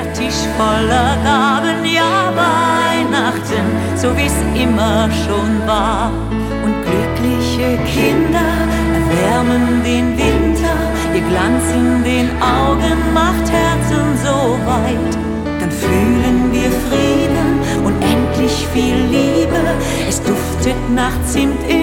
der Tisch voller Gaben, ja Weihnachten, so wie's immer schon war. Und glückliche Kinder erwärmen den Winter, ihr Glanz in den Augen macht Herzen so weit. Dann fühlen wir Frieden, unendlich viel Liebe, es duftet nach Zimt